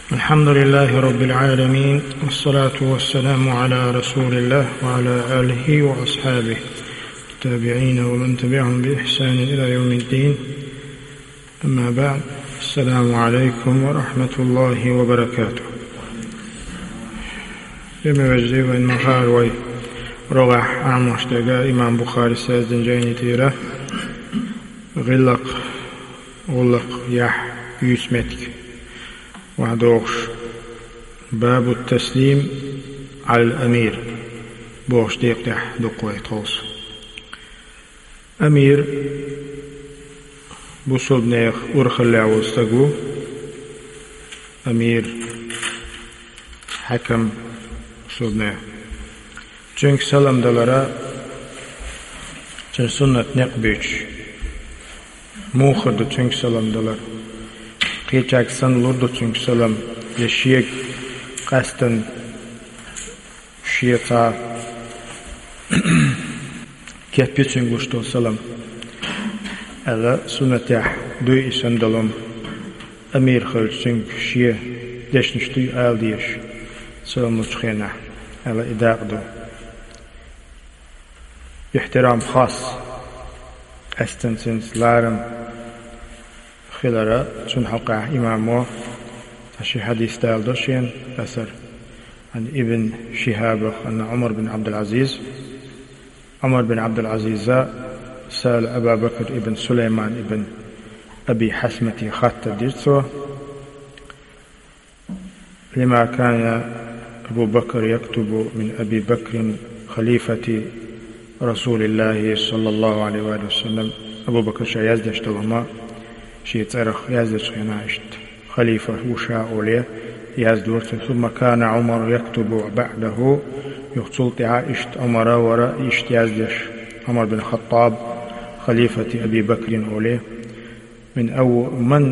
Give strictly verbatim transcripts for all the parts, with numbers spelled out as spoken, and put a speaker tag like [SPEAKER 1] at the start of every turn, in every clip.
[SPEAKER 1] الحمد لله رب العالمين، والصلاة والسلام على رسول الله وعلى آله وأصحابه التابعين ومن تبعهم بإحسان إلى يوم الدين. أما بعد، السلام عليكم ورحمة الله وبركاته. بموجه وإن مخار وي رغح عمشتقى إمام بخاري سازدن جيني تيرا غلق غلق يح يسمتك وعدوش باب التسليم على الأمير بوش ديقتح دقوة توس أمير بوصل بنيخ ورخلع واستقو أمير حكم بوصل بنيخ جنك سلام دلارا جن سنة نقبيش موخر دو جنك سلام دلار قيتاك سن لردو جنك سلام يشيك قستن شيطا كيف بيتشن قشتو سلام ألا سنة يح دوي إسان دلم أمير خلج جنك شيه ديش نشتو آل ديش سلام نتخينا ألا إداق دو احترام خاص أستن سنس لارم خلرا چون حقا إمامو تشي حديث دال دوشين أثر عن ابن شهاب أن عمر بن عبد العزيز عمر بن عبد العزيز سأل أبا بكر ابن سليمان ابن أبي حسمة خط ديرتو لما كان أبو بكر يكتب من أبي بكر خليفة رسول الله صلى الله عليه وآله وسلم. أبو بكر شا يزدش تلما شي ترخ يزدش غناشت خليفة وشاء أوليه يزدورت. ثم كان عمر يكتب بعده يقتلت عائشت عمر وراء إشت يزدش عمر بن الخطاب خليفة أبي بكر أوليه من أول من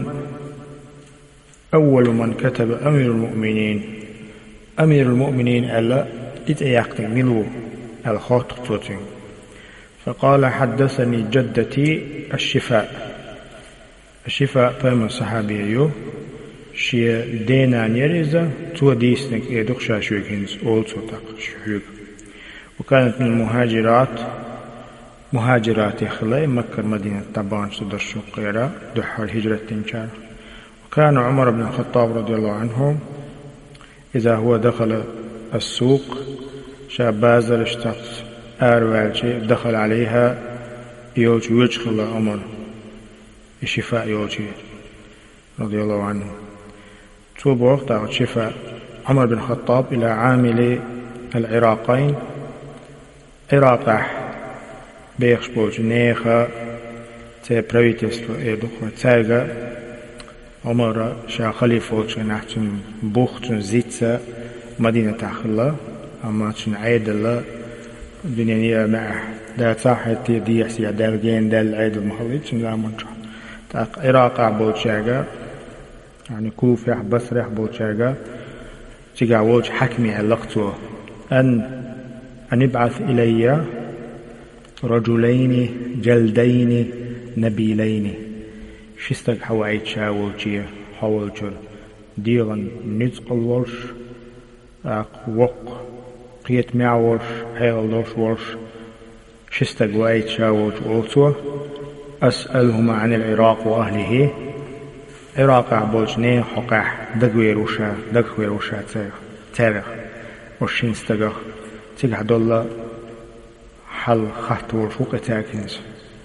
[SPEAKER 1] أول من كتب أمير المؤمنين أمير المؤمنين ألا إتأيقت ملو الخاطق توتين. فقال حدثني جدتي الشفاء الشفاء فهم صحابيه شي دينا نيريزا تو ديسنك إيدوك شاشوكينز أول صوتك شحوك. وكانت من المهاجرات مهاجرات خلاء مكة مدينة طبعا صدر الشقيرة دحر الهجرة تنشار. وكان عمر بن الخطاب رضي الله عنه إذا هو دخل السوق شاب بازر اشتقت أروالشي دخل عليها يوجي ويدخل عمر الشفاء يوجي رضي الله عنه. توب وقت شفاء عمر بن الخطاب إلى عامل العراقين عراقح بيخش بوج نيخا تي براويتستو إيدوخ وتايغا عمر شا خليفة نحتن بوختن زيتسا مدينة تحخلا أما تشن عيد الله الدنيا نيا معه دا تاحت دي يحسي دالجين دال عيد المخلط تشن لا منشا تاق عراق بوتشاقا يعني كوفة بصرة بوتشاقا تيقع ووج حكمي علقته أن أن ابعث إلي رجلين جلدين نبيلين شستك حوائد شاووشي حوالجر ديغن نزق الورش أق وق قيت معورش حيل دوش ورش شستك وعيد شاووش أولتو. أسألهما عن العراق وأهله عراق عبوش نين حقاح دقوي روشا دقوي روشا تاريخ تاريخ وشين استقاخ تيقع دولا حل خحت ورشوق تاكنز.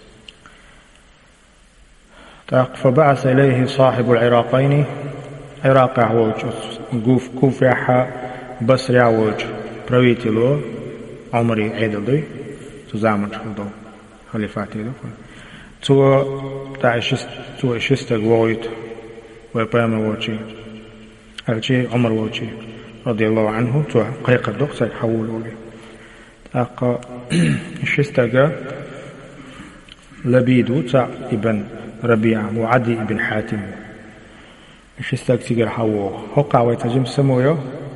[SPEAKER 1] فبعث إليه صاحب العراقين عراق عوج قوف كوف يحا بصري عوج برويتي له عمري عيدل دي تزامن شخدو خليفاتي له تو تعيشست تو عيشست قويت ويبام ووجي الجي عمر ووجي رضي الله عنه تو قيق الدق سيحول ولي تاق عيشست لبيدو تا ابن ربيعة وعدي ابن حاتم عيشست تيجر حوو هقع ويتجم سمويو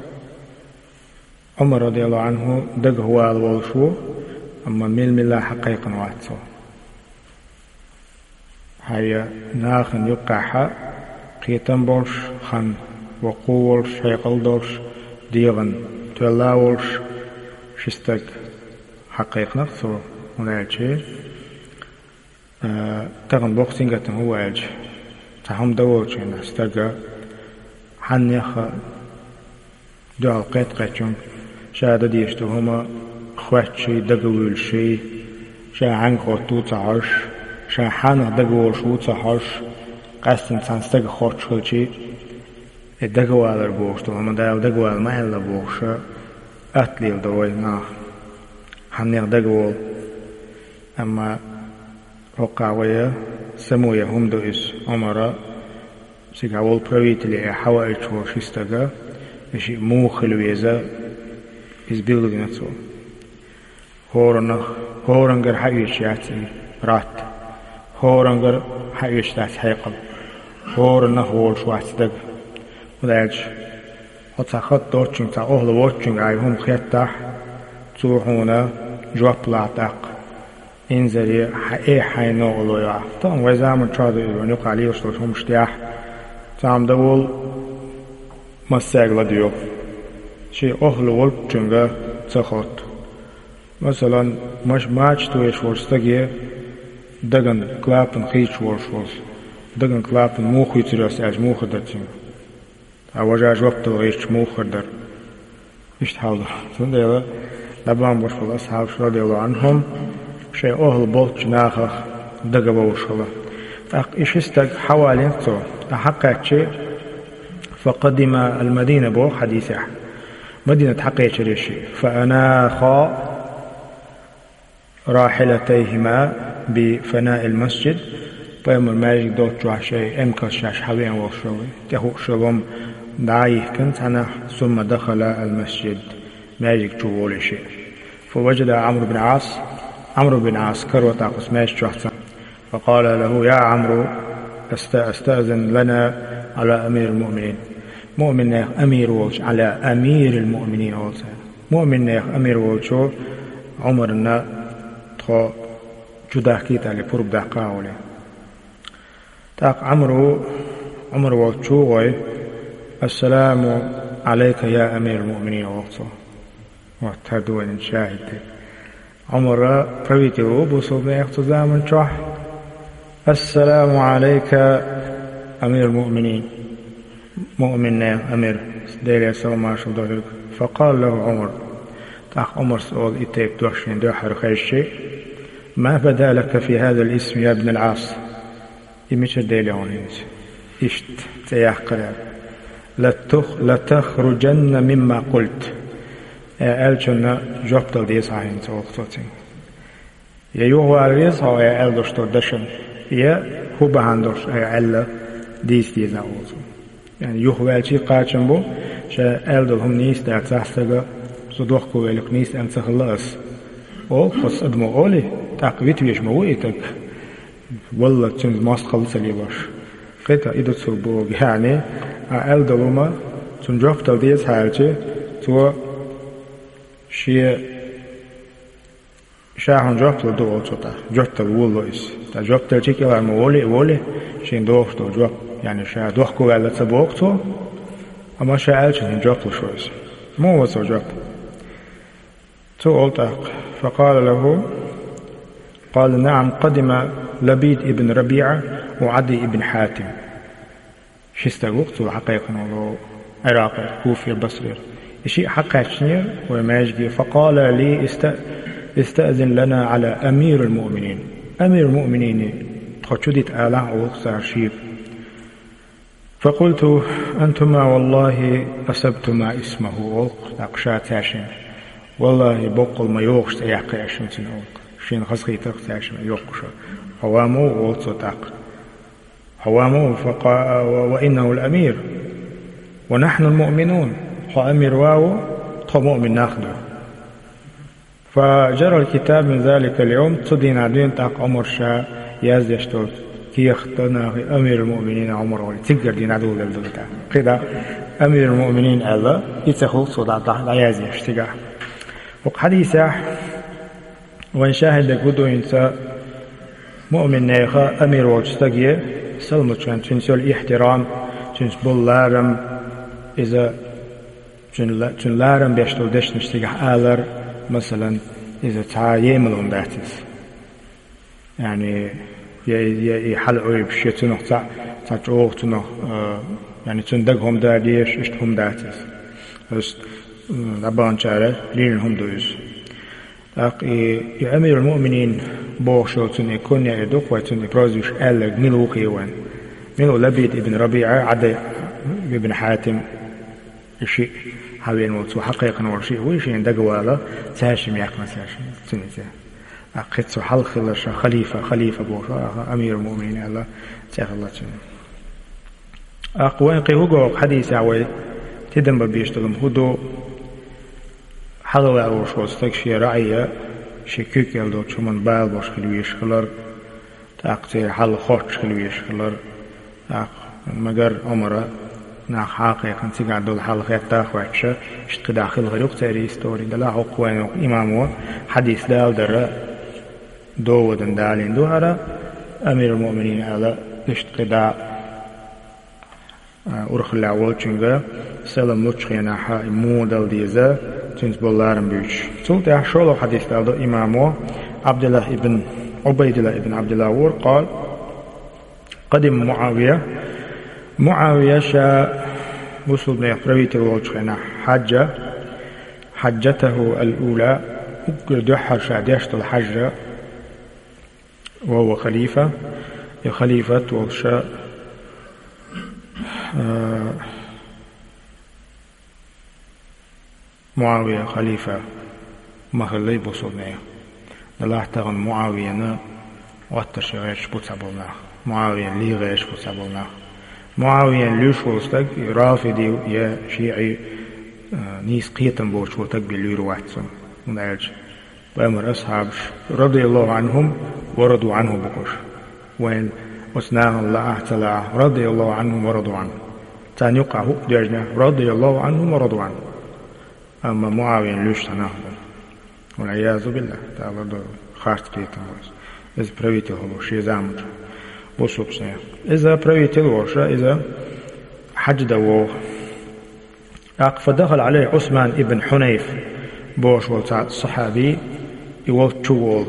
[SPEAKER 1] عمر رضي الله عنه دق هو الوشو أما ميل ملا حقيقا واتسو هيا ناخن يقعها قيتن بوش خن وقول شيقل دولش ديغن تولاولش شستك حقيق نقصو ونالشي أه تغن بوكسينغتن هو عالج تهم دولش نستقى حنيخ دول قيت قيتشون شادا ديشتو هما خواتشي دقويل شي شا عنقو توتا عرش شا حانا دقويل شوتا عرش قاسن تنستقى خوتشي دقوال بوشتو هما داو دقوال ما إلا بوشا أتليل دوي ناخ حنيخ دقوال أما رقاوية سموية هم دو إس عمرا سيقاول برويتلي حوائج وشيستقى إشي موخل ويزا إز بيلغنتو هورنخ هورنغر حيوش ياتي رات هورنغر حيوش ياتي حيقل هورنخ وول شواتي دق وداج وتاخد دوتشن تا أهل ووتشن عاي هم خيطح توحونا جواب لاتاق إنزري حقي حينو أولويا طبعا ويزامن ترادو ونقع عليه وشتوش هم اشتياح تام دول مساقلا ديو شي أهل ووتشن تاخد مثلا مش ماچ تويش ورستگي دگن كلابن خيش ورش ورس دگن كلابن موخي تريس اج موخ دتين اوجا جوبت غيش موخ در ايش حاول تنديلا لبان بوش الاصحاب رضي الله عنهم شيء اهل بولت ناخخ دغ بوشلا اق ايش استق حوالي تو حقاتشي فقدم المدينه بو حديثه مدينه حقيقه ريشي فانا خا راحلتيهما بفناء المسجد بيمر ماجد دوت جوا شيء امكس شاش حوين وشوي تهو شوم دايه كنت انا ثم دخل المسجد ماجد جوول شيء فوجد عمرو بن عاص عمرو بن عاص كروة تاقص ماش جوحتا فقال له يا عمرو استأذن لنا على أمير المؤمنين مؤمن أمير ووش على أمير المؤمنين ووش مؤمن أمير ووش عمرنا تخو جدا كيتا لبرب دقاولي تاق عمرو عمرو ووشوغي السلام عليك يا أمير المؤمنين ووش واتهدوين شاهد عمر برويتي وبوصو بيختو زامن شوح السلام عليك أمير المؤمنين مؤمن أمير ديلي السلام عليكم فقال له عمر تاق عمر سؤال إتيك دوشين دوحر خير شيء ما بدا لك في هذا الاسم يا ابن العاص يمشي ديلي عنينج إشت تياح قرار لتخ لتخرجن مما قلت ألشنا جبتل ديس عين توقتين يا يوه الريس هو يا ألدوش تودشن يا هو بهندوش يا ألا ديس ديس نعوزو يعني يوه والشي قاتشن بو شا ألدو هم نيس دار تحسقا صدوخ كوالك نيس أن تخلص أو قص أدمو أولي تاقويت ويش مويتك والله تنز ماست خلص لي باش قيتا إدو تصبوغ يعني ألدو لما تنجبتل ديس هالشي تو شيء شاهن جبتل دو أوتوتا جبتل والله تا جبتل شيء كلا مولي ولي شين دوختو جب يعني شاه دوخكو على تبوكتو أما شاه ألشن جبتل شويس مو وصو جب تو ألتق فقال له قال نعم قدم لبيد ابن ربيعة وعدي ابن حاتم شستغوقتو حقيقة والله عراقي كوفي البصري شيء حقاتشني وماجدي فقال لي است... استأذن لنا على أمير المؤمنين أمير المؤمنين تخشدت آلاء وقصار شيب فقلت أنتما والله أسبتما اسمه وقت أقشات عشان والله بقل ما يوقش تيحقي عشان سنوك شين خسخي تقت عشان يوقش هوامو وقت تاق هوامو فقا وإنه الأمير ونحن المؤمنون أمير واو مؤمن ناخده فجرى الكتاب من ذلك اليوم تصدين عدين تاق عمر شا يازدشتو كي اختنا أمير المؤمنين عمر ولي تقدر دين عدو للدلتا كده أمير المؤمنين الله يتخلص صدع لا يازدشتقع وحديثة وإن شاهد قدو إنسا مؤمن نيخا أمير وجستقية سلمت شان تنسو الاحترام تنسو بلارم إذا جن لارم بيشتو دش نشتيجح آلر مثلا إذا تا يملون داتس يعني يحل عيب شيء تنو تا تا جوه تنو يعني تندقهم داديش اشتهم داتس بس لبان شارع لينهم دوز يا أمير المؤمنين بوشو تني كون يدوك وتني برازوش ألق ملو قيوان ملو لبيد ابن ربيعة عدا ابن حاتم شيء هاوين موتو حقيقة ورشيء ويشين دقوالا تاشم يقنا تاشم تنزي أقيتو حلق الله خليفة خليفة بوشو أمير المؤمنين الله تاخ الله تنزي أقوين قيهوغو حديث عوي تدن ببيشتغم هدو حلوة أوش وستكشي رعية شكوك يلدو تشومن بال باش خلويش خلر تاقتي حل خوش خلويش خلر أق مگر عمره ناخ حقيقة تيجا دول حل خيات تاخواتش اشتق داخل غيروك تاري ستوري دلا عقوان إمامو حديث دال در دو ودن دالين دو هرا أمير المؤمنين على اشتق دا أرخل العوال چونغا سلام لطشخينا حا مودل ديزا تنس بولارم بيش سلطة أحشولو حديث دالدو إمامو عبد الله ابن عبيد الله ابن عبد الله ور قال قدم معاوية معاوية شاء وصل بن يقرويت الوجهنا حجة حجته الأولى دحر شاديشت الحجة وهو خليفة خليفة وشاء آه معاوية خليفة مخلي بصلنا الله تغن معاوية واتش غيش بوتابلنا معاوية لي غيش بوتابلنا معاوية ليش وستك رافضي يا شيعي نيس قيتن بوش وتك بليرو واتسون ونعج بأمر أصحاب رضي الله عنهم ورضوا عنه بقش وين وسناه الله تعالى رضي الله عنهم ورضوا عنه تاني يقعه دجنا رضي الله عنهم ورضوا عنه أما معاوية ليش تناهض والعياذ بالله تعالى خارج قيتن بوش إذا بريته هو شيء زامج وصوبسنا إذا بريته الوش إذا حج دوه فدخل عليه عثمان ابن حنيف بوش والتعد الصحابي يولد شوول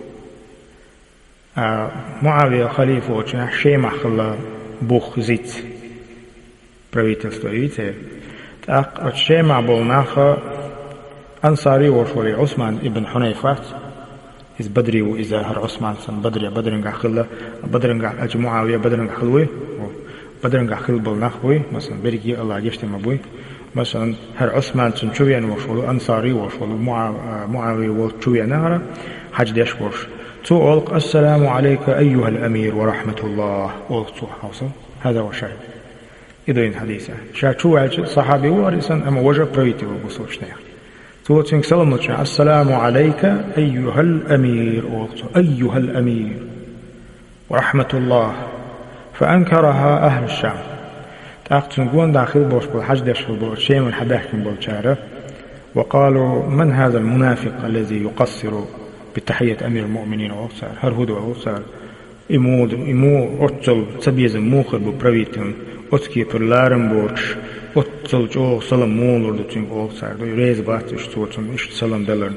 [SPEAKER 1] آه معاوية خليفة وشنا شيء خلا بوخ زيت بريته استويته تأق شيء مع بولناخ أنصاري وشولي عثمان ابن حنيفة إذ بدري وإذا هر عثمان سن بدري بدرنجا خلا بدرنجا أجمعاوية بدرنجا خلوي بدرنجا خل بولناخوي مثلا بريجي الله يشتم أبوي مثلا هر عثمان سن شويان وشولو أنصاري وشولو معاوية وشويان نهرة حج ديش ورش تو ألق السلام عليك أيها الأمير ورحمة الله ألق تو حوصل هذا هو الشاهد إذن حديثة شاهد شو عجل صحابي وارسا أما وجه بريتي وبصوشنا تو تنك سلام نتشع السلام عليك أيها الأمير ألق أيها الأمير ورحمة الله فأنكرها أهل الشام تاقتن قوان داخل بوش بالحج ديش بالبوش شيء من حداكم بالشارع وقالوا من هذا المنافق الذي يقصر بتحية أمير المؤمنين وصار هر هدو وصار إمود إمو أتل تبيز موخر ببرويتن أتكي برلارن بورش أتل جو سلام مولر دتين وصار دو ريز باتش توتن إش سلام دلرن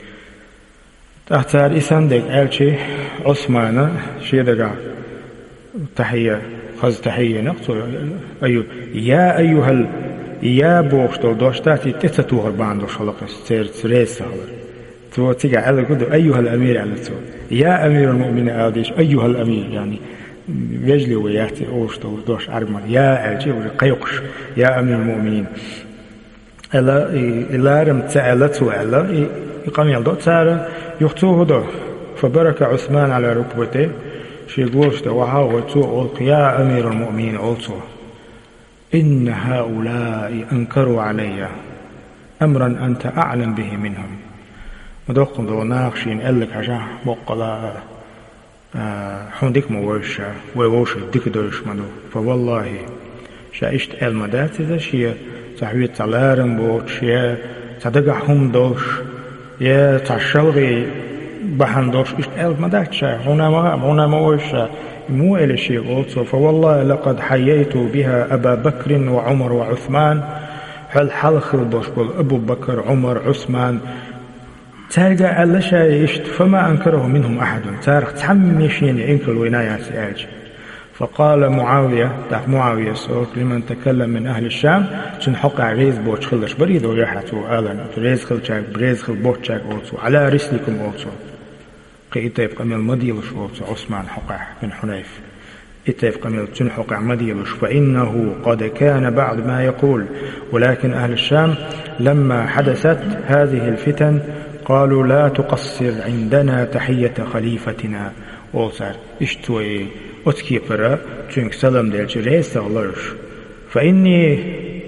[SPEAKER 1] تحتار إسان ديك ألشي عثمان شيدقا تحية خز تحية نقصر أيو يا أيها ال يا بوش دو دوشتاتي تتتوهر باندو شلقس تير ريز سهلر تو تيجي على كده أيها الأمير على تو يا أمير المؤمنين أديش أيها الأمير يعني يجلي وياتي أوش تو دوش أرمل يا أجي وقيقش يا أمير المؤمنين إلا إلا رم تعلت وعلا يقام يلدو تعالى يختوه ده فبرك عثمان على ركبته شي قوش ده وهاو تو يا أمير المؤمنين أوتو إن هؤلاء أنكروا علي أمرا أنت أعلم به منهم مدوقن دو ناقشين قالك عشان بقلا حوندك موشة ووش ديك دوش منو فوالله شايشت المدات إذا شيء تحويت تلارن بوش يا تدقعهم دوش يا تعشلغي بحندورش إشت أل مدات شا هنا ما هنا ما وش مو إلى شيء also فوالله لقد حييت بها أبا بكر وعمر وعثمان هل حلخ البشبل أبو بكر عمر عثمان تلقى على شيء إشت فما أنكره منهم أحد تارخ تحمشين إنك الولايات أج فقال معاوية تاع معاوية صوت لمن تكلم من أهل الشام تنحق عريز بوش خلش بريد ويحتو آلان ريز خلشاك بريز خل بوشاك أوتو على رسلكم أوتو قيتيب قميل مديلش أوتو عثمان حقع بن حنيف إتيب قميل تنحق مديلش فإنه قد كان بعد ما يقول ولكن أهل الشام لما حدثت هذه الفتن قالوا لا تقصر عندنا تحية خليفتنا أوصار إشتوي أتكيبرا تنك سلام ديلش ريس غلرش فإني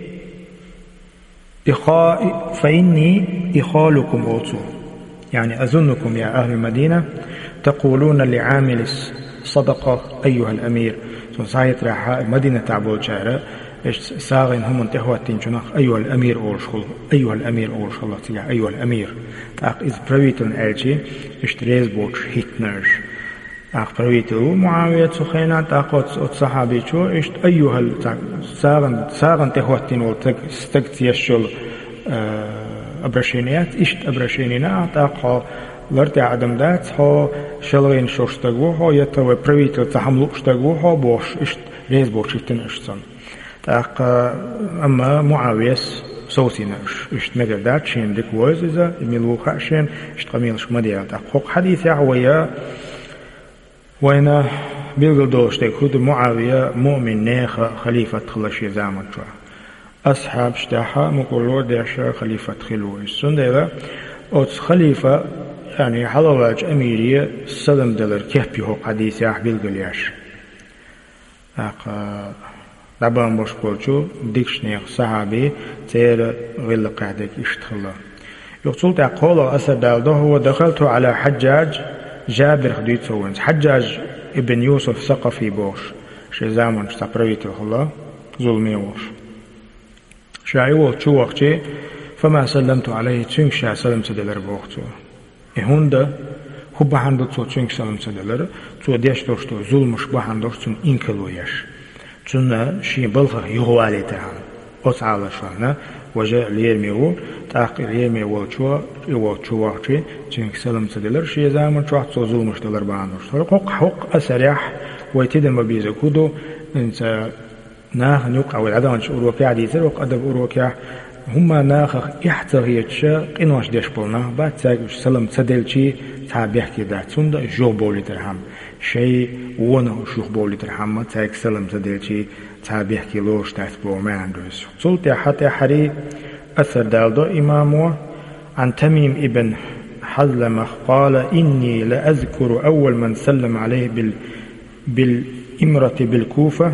[SPEAKER 1] إخاء فإني إخالكم أوتو يعني أظنكم يا أهل المدينة تقولون لعامل الصدقة أيها الأمير صحيت راح المدينة تعبول شارع ساغن هم انتهواتين جناخ أيها الأمير أورشخل أيها الأمير أورشخل تيجا أيها الأمير تاق إذ بريتون ألشي اشتريز بوش هيتنرش تاق بريتو معاوية سخينا تاق أت صحابي شو اشت أيها ساغن ساغن تهواتين والتق استقت يشل أبرشينيات اشت أبرشينينا تاق لرتي عدم دات هو شلغين شوشتغو هو يتوى بريتو تحملوشتغو هو بوش اشت ريز بوش هيتنرش تاق أما معاوية سوسينرش اشت مقدات شين ديك ويز إذا ملوخا شين اشت قميلش مديال تاق خوق حديث يعويا وين بيلغل دولش ديك هود معاوية مؤمن نيخ خليفة خلشي زامن شو أصحاب اشتاحا مقولور ديشا خليفة خلوه السندرة أوتس خليفة يعني حلواج أميرية سلم دلر كيف بيهو حديث ياح بيلغل ياش تاق طبعا باش قولشو ديكش نيخ صحابي تير غير قاعدك اشتخلا يقول تقول أثر دالده هو دخلت على حجاج جابر خديت سوينز حجاج ابن يوسف ثقفي بوش شي زامن استقريت الله ظلمي وش شايو شو وقتي فما سلمت عليه تشنك شا سلم سدلر بوقتو هوندا هو بحندو تشنك سلم سدلر تو ديش دوشتو ظلمش بحندو تشن انكلويش تنا شيء بلغة يغوالي تهم أصعد شلنا وجاء ليرميو تاق ليرميو شو يو شو وقتي تنك سلم سدلر شيء زمان شو حصل زول دلر بانوش حق حق أسرح ويتدم ببيزة كودو إنت ناخ نيوك أو العدم شو أروكي عديثر وقدب أروكي هما ناخ احتغيتش قنواش ديش بولنا بعد تاقش سلم سدلشي تابيح كده توندا جو بولي ترهم شيء وانا شوخ بولي ترحمة تاك سلم زديلشي تابيح كيلوش تاك بومي عندوس صلت حتى حري أثر دالدو إمامه عن تميم ابن حزلمة قال إني لأذكر أول من سلم عليه بال بالإمرة بالكوفة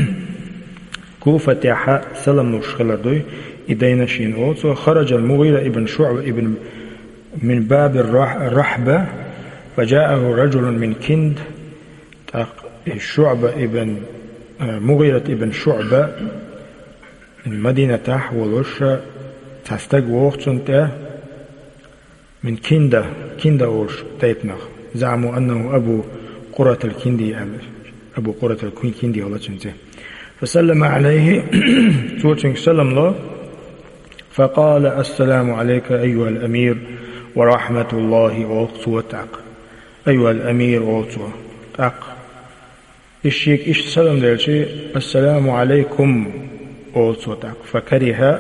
[SPEAKER 1] كوفة تاحا سلم نشخلدوي إدينا شين أوتو خرج المغيرة ابن شعب ابن من باب الرحبة فجاءه رجل من كند الشعبة ابن مغيرة ابن شعبة من مدينة تح ولوش تستق وقتنته من كندة كندة أوش تيتنخ زعموا أنه أبو قرة الكندي أبو قرة الكندي ولا تنته فسلم عليه توتنك سلم له فقال السلام عليك أيها الأمير ورحمة الله وقصوتك أيها الأمير وقصوة أق الشيك إيش سلام دلشي السلام عليكم وقصوتك فكره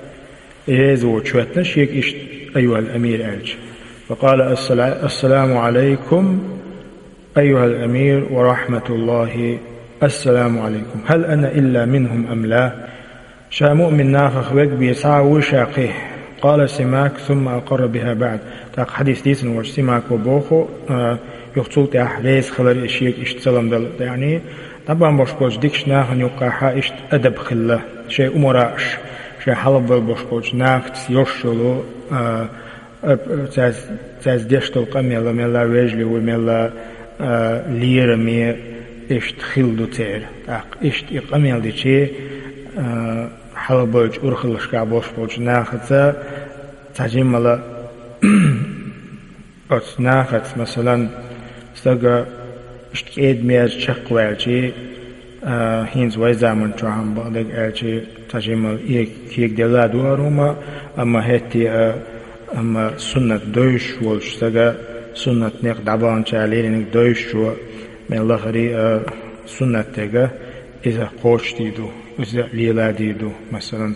[SPEAKER 1] يزو شوتنا الشيك إيش أيها الأمير ألش فقال السلام عليكم أيها الأمير ورحمة الله السلام عليكم هل أنا إلا منهم أم لا شا مؤمن نافخ بك بيسعى وشاقيه قال سماك ثم أقر بها بعد تاق حديث ديسن وش سماك وبوخو آه يقصول تاح ليس خلال إشيك إشت سلام دل يعني طبعا بوشكوش ديكش ناخن يقاحا إشت أدب خلا شيء أمراش شيء حلب بوشكوش ناكت يوشلو آه تاز تاز ديشتو قميلا ميلا رجلي وميلا آه ليرمي إشت خلدو تير تاق إشت إقاميل دي شيء آه حلبوج أرخلش كعبوش بوج ناخذ تجمل أت ناخت مثلا استجا اشتكيد ميز شق والجي هينز ويزامن شوهم بعدك ألجي تجمل إيه كيك دلا دوروما أما هتي أما سنة دوش والشتجا سنة نق دبان شالين نق دوش و من الله خري سنة تجا إذا قوش ديدو إذا ليلا ديدو مثلا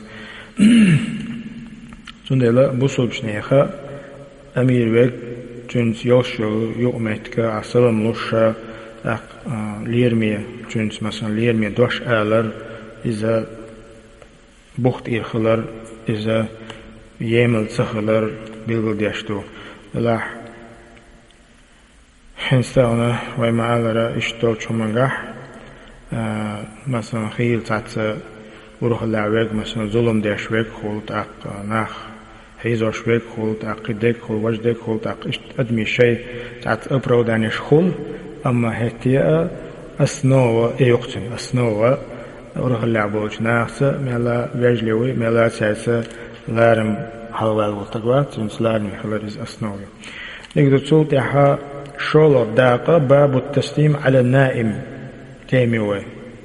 [SPEAKER 1] سنة بوصل بشنيخة أمير وق جنس يوشو يومتك عسلم لوشة ليرمي جنس مثلا ليرمي دوش آلر إذا بوخت إيرخلر إذا يمل سخلر بيلغل ديشتو لاح حنستاونا ويما آلر إشتو چومنگح مثلا خيل تعت وروح اللعوك مثلا ظلم ديشوك خولت أق ناخ هيزوش ويك خولت أق ديك خول وجدك خولت أق إشت أدمي شيء تعت أبرو دانيش خول أما هتيا أسنوة إيوقتن أسنوة وروح اللعبوش ناخسة ميلا ويجلوي ميلا تسعسة لارم حلوال والتقوات جنس لارم حلال إز أسنوة نقدر تقول تحا شولر داقة باب التسليم على النائم تيميوي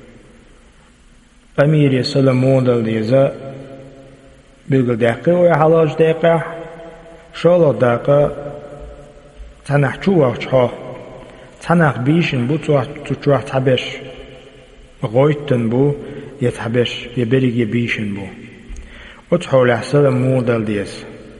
[SPEAKER 1] أميري سلمون دل ديزا بيقول داقة ويحلاج داقة شولر داقة تنح چوه چها تنح بيشن بو تشوه تحبش غويتن بو يتحبش يبريق يبيشن بو وتحول احسل مودل ديز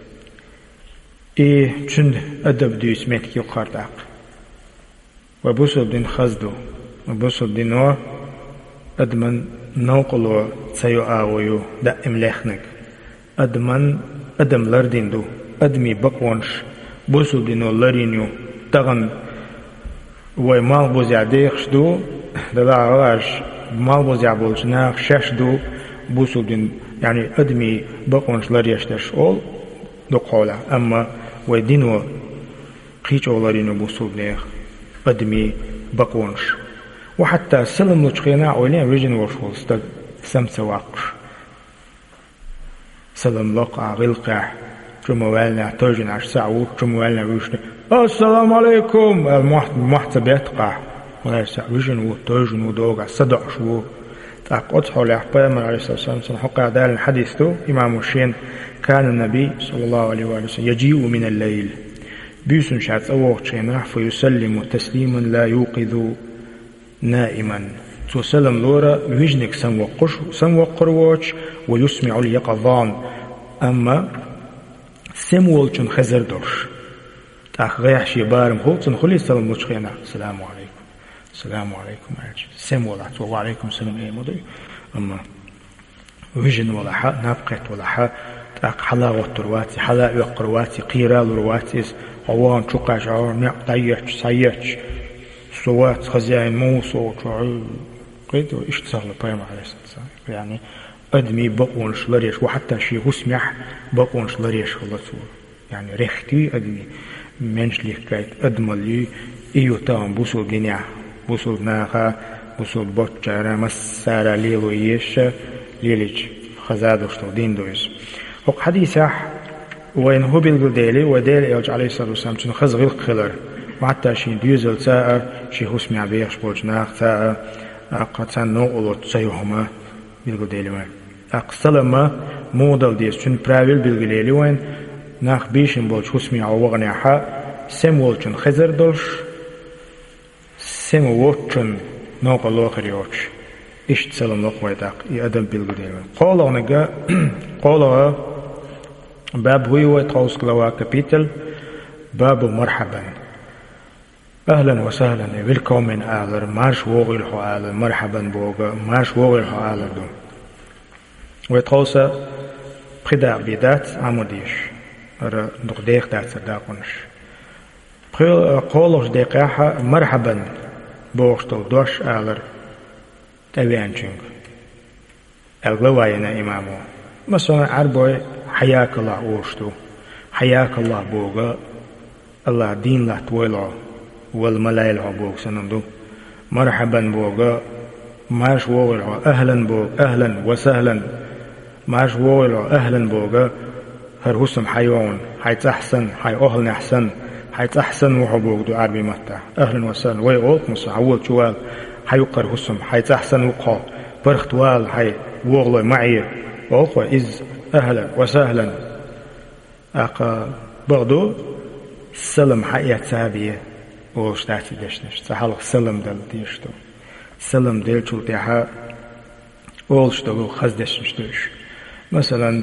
[SPEAKER 1] اي چند ادب ديس متكي وقرداق وبوصل دين خزدو وبوصل دينو ادمن نوقلو تسيو آويو دائم لخنك ادمن ادم لردين دو ادمي بقونش بوصل دينو لرينيو تغن وي مال بوزع ديخش دو دلا عواش مال بوزع بولشناخ شش دو بوصل دين يعني ادمي بقونش لريشتش اول دو قولا اما وي دينو قيش اولارينو بوصل ديخ ادمي بقونش وحتى سلم لچخينا اولين ريجن ورشول استد سمسة واقش سلم لقع غلقع جموالنا ترجن عش ساعو جموالنا ويشن السلام عليكم المحتب يتقع وليس ريجن وترجن ودوغع صدع شو تاقوت حول أحباب من عليه الصلاة والسلام سنحقق دار الحديث تو إمام الشين كان النبي صلى الله عليه وسلم يجيء من الليل بيسن شعت أوقت شيناح فيسلم تسليما لا يوقظ نائما تسلم لورا ويجنك سنوقروش ويسمع اليقظان أما سمولشن خزر دوش تاخ غيح شي بارم خلصن خلي سلم لشخينا السلام عليكم السلام عليكم سمولات وعليكم السلام ايه مدري أما ويجن ولا حا نابقت ولا حا تاق حلاوة رواتي حلاوة رواتي قيرال رواتي ووان شقا شعور نعطيش سيش سوات خزائن موسو قيد وإيش تصغل بيام عليه السلام يعني أدمي بقونش لريش وحتى شي غسمح بقونش لريش خلصو يعني ريختي أدمي منش ليك كايت أدمالي إيو تاهم بوصل دنيا بوصل ناخا بوصل بوتشارا مسارا ليلو إيش ليليج خزادوشتو دين دويز وق حديثة وين هو بالقديلي وديلي يوج عليه الصلاة والسلام شنو خز غلق خلر وحتى شي ديوزل ساعة شي خسمع بيخش بوجناخ ساعة قطان نوغلو تسيوهما بالقديلي وين أقصلما مودل ديس شن براويل بالقديلي وين ناخ بيشن بوج خسمع وغنيحا سمولشن خزر دوش سمووشن نوغلو خريوش إيش تسلم لقوة داق يأدم بالقديلي وين قولوا نقا قولوا باب هو يتقوص كلاوا كابيتل باب مرحبا أهلا وسهلا ويلكم آلر مارش وغيل حو آلر مرحبا بوغا مارش وغيل حو آلر دو ويتقوص قداء بيدات عموديش را نقديخ دات سرداقونش قولوش ديقاحا مرحبا بوغشتو دوش آلر تبيانشنگ الغواينا إمامو مثلا عربوي حياك الله وشتو حياك الله بوغا الله دين لا تويلو والملايل بوغ سنندو مرحبا بوغا ماش وولو أهلا بوغ أهلا وسهلا ماش وولو أهلا بوغا هر حسن حيوان حي تحسن حي أهل نحسن حيث أحسن وحبوك دو عربي متى أهلا وسهلا ويغوك مصعود شوال حيقر هسم حيث أحسن وقا برخت وال حي وغلو معي وأخوة إز أهلا وسهلا أقا بغدو سلم حقيقة سابية وشتاتي دشنش سحلق سلم دل ديشتو سلم دل شو تيحا وشتو خز دشنش دوش مثلا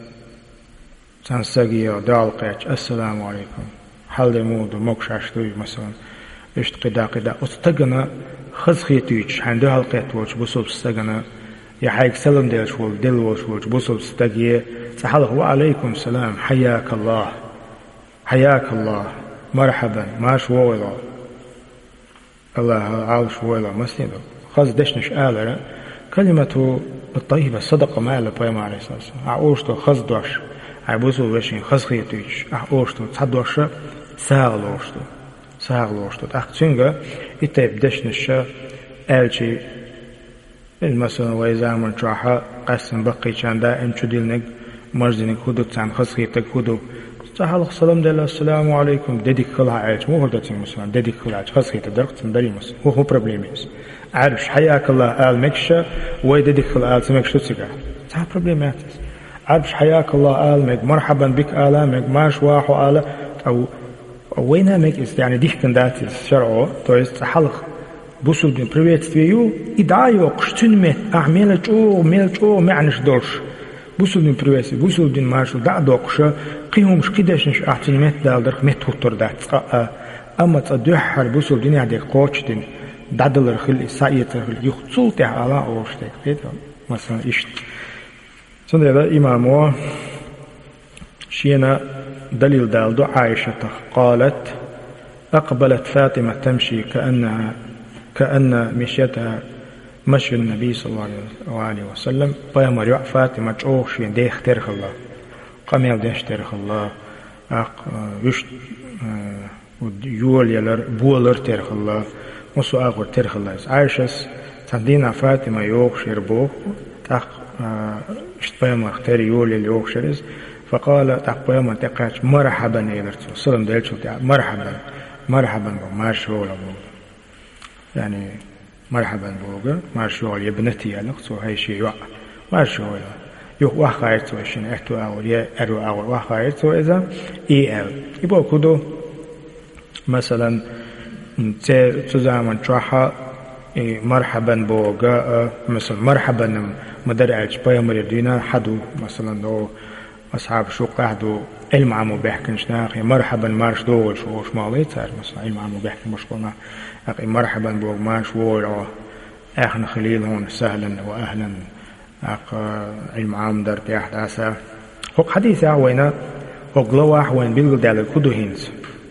[SPEAKER 1] تنساقيا دالقيت السلام عليكم حل مود مكشاش دوي مثلا اشت قدا قدا استغنا خز خيتوش عنده حلقيت وش بصوب استغنا يا حيك سلم دل شو دل وش وش بصوب استغيه سحلق وعليكم السلام حياك الله حياك الله مرحبا ما شويلا الله عال شويلا مسندو خز دشنش آلرا كلمة الطيبة الصدقة ما له بيا عليه الصلاة والسلام عوشتو خز دوش عبوسو بشين خز خيتوش عوشتو تصدوش ساغلوشتو ساغلوشتو أختشنجا يتيب دشنش آلشي مثلا وإذا من شاحا قسم بقي كان دا إن شديلنك مرزينك هدو تسان خز خيتك هدو سحلق سلام دل السلام عليكم ديدك كلها عايش مو هردتي مسلم ديدك كلها عايش خز خيتك درقت مدري مسلم هو هو بروبليميس عارف حياك الله آل مكشة ويدك الله آل سمك شو تسيقع تها بروبليمات عارف حياك الله آل مك مرحبا بك آلامك ماش واحو آلا أو وينها مك يعني ديك كندات الشرعو تويست حلق بوصل بين بريويت فيو إدعايو قشتن مت أعمل جو مل جو معنش دولش بوصل بين بريويت بوصل بين ماشو دع دوقشة قيهم مش كداش نش أعطيني مت دالدرك مت هوتر دات أما تصدح بوصل بين عدك قوتش دين دادل رخل سعيت رخل يخصو تعالى أوشتك كده مثلا إيش سند هذا إمامه شينا دليل دالدو عائشة قالت أقبلت فاطمة تمشي كأنها كأن مشيتها مشي النبي صلى الله عليه وسلم فيمر فاطمة تشوش ديخ ترخ الله قميل ديش ترخ الله أق يشت يول يلر بولر ترخ الله وسو أقول ترخ الله عائشة تندينا فاطمة يوخشر بوخ تق اشتبايما اختار يولي اليوخشرز فقال تقبايما تقاش مرحبا يلرتو سلام ديلشو تعال مرحبا مرحبا بو ما شغل بو يعني مرحبا بوغا ما شغل يبنتي يلقصو هاي شي يوع ما شغل يوخ واخايرتو اشين احتو اول يا ارو اول واخايرتو اذا اي ال يبو كدو مثلا تزامن تراحا مرحبا بوغا مثلا مرحبا مدرعج بايمر دينا حدو مثلا دو أصحاب شو قاعدوا علم عمو بيحكنش ناقي مرحبا مارش دول شو وش مالي صار مثلا علم عمو بيحكي مشكلنا أقي مرحبا بوغ ماش وورا احنا خليل هون سهلا وأهلا أق علم عام درت أحد عسى هو حديث وينا هو قلواح وين بيلقل دال كدو هينز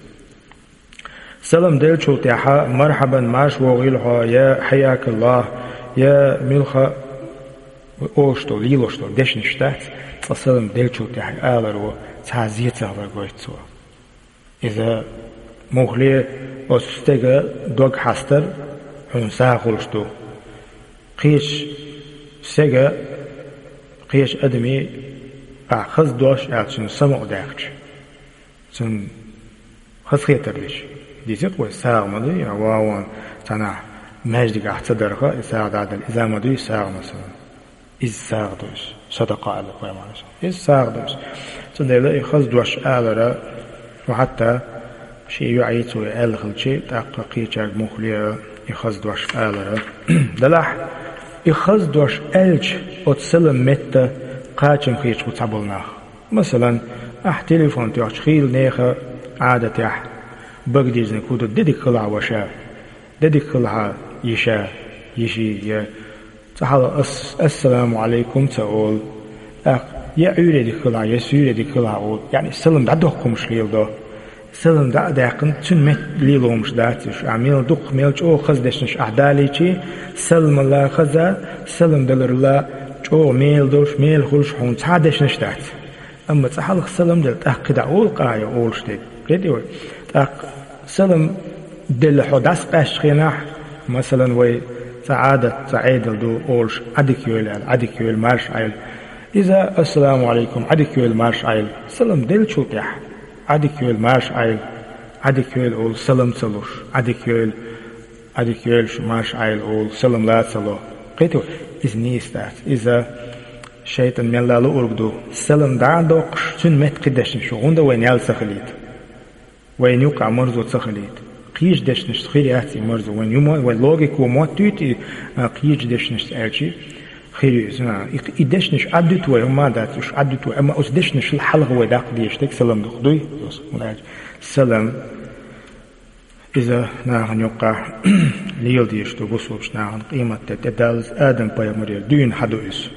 [SPEAKER 1] سلام ديل شو تيحا مرحبا ماش وغيلها يا حياك الله يا ملخا اوشتو ليلوشتو ديش نشتات تصلم ديل شو تيحا آلرو تعزيت على قويتو إذا مغلي أستيقى دوغ حستر هون ساقلشتو قيش سيقى قيش أدمي أخذ دوش أعطشن سمع داخش سن خذ خيتر ليش ديزيت ويساق مدوي واوان تنع مجدك احتدرها إساق عدل إذا مدوي ساق مثلا إز ساق دوش صدقاء على قيام على شيء إز ساق دوش سندلا يخذ دوش آلرا وحتى شيء يعيط ويألغل شيء تحقيق جاك مخلية يخذ دوش آلرا دلح يخذ دوش ألج وتسلم متى قاتم خيش وتعبلناه مثلا أح تليفون تيوش خيل نيخة عادة تيح بقديز نكودو ديدك خلع وشا ديدك خلع يشا يشي يا تحال السلام عليكم تقول أخ يا عيري دي خلع يا سيري دي خلع يعني السلام دعوكم شغيل ده السلام دع داقن تنمت ليلهم شداتش عميل دق ميلش أو خزدشنش أحدالي شي سلم الله خزا سلم دلر الله جو ميل دوش ميل خلش حون تعدشنش دات أما تحال السلام دل تأكد أول قاية أول شديد كده تأك سلم دل حدث قاش خيناح مثلا وي سعادة سعيد دو أولش عدك يويل عدك يويل مارش عيل إذا السلام عليكم عدك يويل مارش عيل سلم دل شو تيح عدك يويل مارش عيل عدك يل أول سلام صلوش عدك يل عدك يل شماش عيل أول سلام لا صلو قيتو إذ نيستات إذا شيطان من لا لورقدو سلام دعندوقش سن مت قدشن شو غندا وين يال سخليت وين يوقع مرزو سخليت قيش دشنش خيرياتي مرزو وين يوم وين لوجيك وموت تيتي قيش دشنش ألشي خير زنا يدشنش عدت وما داتش عدت وما أسدشنش الحلقة وداق ديشتك سلام دخدوي سلام إذا ناهن يوقع ليل ديشتو بصوبش ناهن قيمة تدالز آدم بيامرير دين حدوئس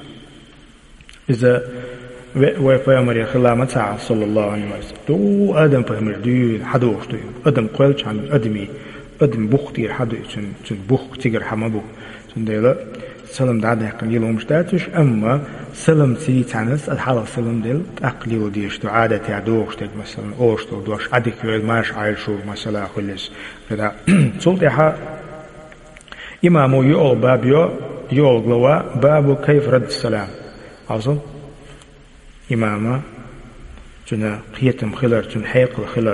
[SPEAKER 1] إذا وبيامرير خلامة صلى الله عليه وسلم دو آدم بيامرير دين حدوئس دين آدم قيلش عن آدمي آدم بوختير حدوئس سن بوخ تيجر حمابو سن ديلا سلام دعده قليل ومشتاتش أما سلام سيدي تعنس الحالة سلام ديل أقليل ديشتو عادة تعدوش تك مثلا أوشتو دوش عدك يويل ماش عايل شو مثلا خلص كذا سلطيحة إمامو يقول بابيو يقول غلوا بابو كيف رد السلام أظن إماما جنا قيتم خلر جن حيق الخلر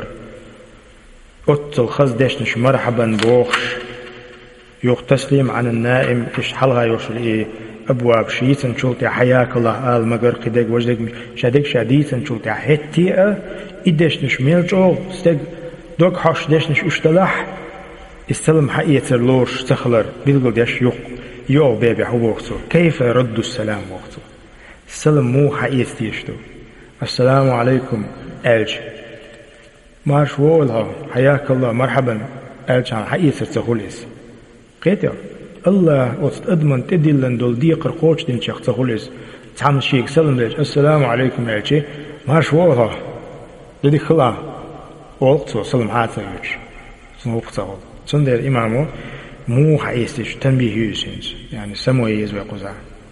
[SPEAKER 1] أتل خزدشنش مرحبا بوخش يوق تسليم عن النائم إيش حلها يوصل إيه أبواب شيتن شلتي حياك الله آل مقر قدك وجدك شادك شاديتن شلتي حتيئة إدش نشميل جو استق دوك حش دش نش اشتلاح استلم حقيقة اللورش تخلر بيلقل ديش يوق يو بيبي حو وقته كيف يرد السلام وقته السلام مو حقيقة ديشتو السلام عليكم ألج ماش وولها حياك الله مرحبا ألج عن حقيقة تخلص قيتر الله وست أدمن تدلن دول ديقر قوش دين شيخ تخلص تعمل شيك سلم ليش السلام عليكم ألج ماش وولها لدي خلا وقته سلم حاتر يوش سن وقته سن دير إمامه مو حقيقة تنبيه يوسينز يعني سموه يزوي قزع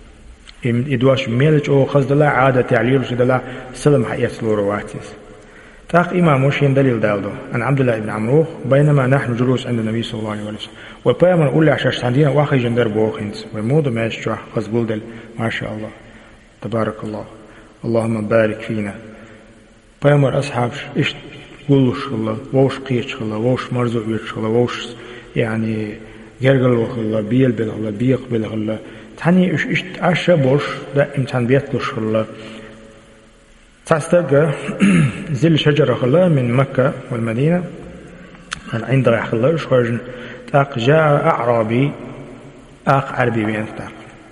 [SPEAKER 1] إدواش ميلج أو خزد الله عادة تعليل شد الله سلم حقيقة لورواتيس تاق إمام وشين دليل دالدو عن عبد الله بن عمرو بينما نحن جلوس عند النبي صلى الله عليه وسلم وبيامر أقول عشاش عندنا واخي جندر بوخنز ومود ما يشجع خزبول دل ما شاء الله تبارك الله اللهم بارك فينا بيامر أصحاب إيش قولش الله ووش قيش الله ووش مرزو ويش الله ووش يعني جرجل الله بيل بل الله بيق بل الله تاني إيش إيش عشا بوش ده إمتحان بيتلوش الله تستلقى زل شجرة الله من مكة والمدينة عند راح الله شخرج تاق جاء أعرابي أق عربي بين تاق